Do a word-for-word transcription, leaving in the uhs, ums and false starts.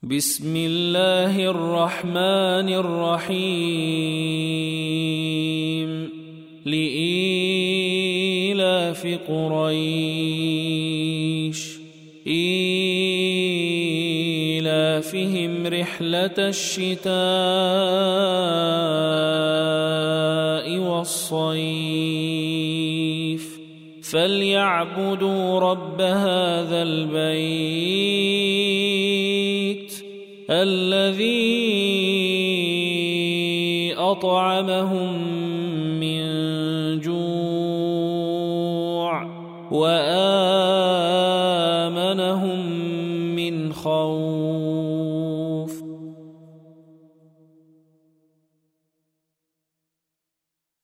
بسم الله الرحمن الرحيم لإيلاف قريش إيلافهم رحلة الشتاء والصيف فليعبدوا رب هذا البيت الذي أطعمهم من جوع وآمنهم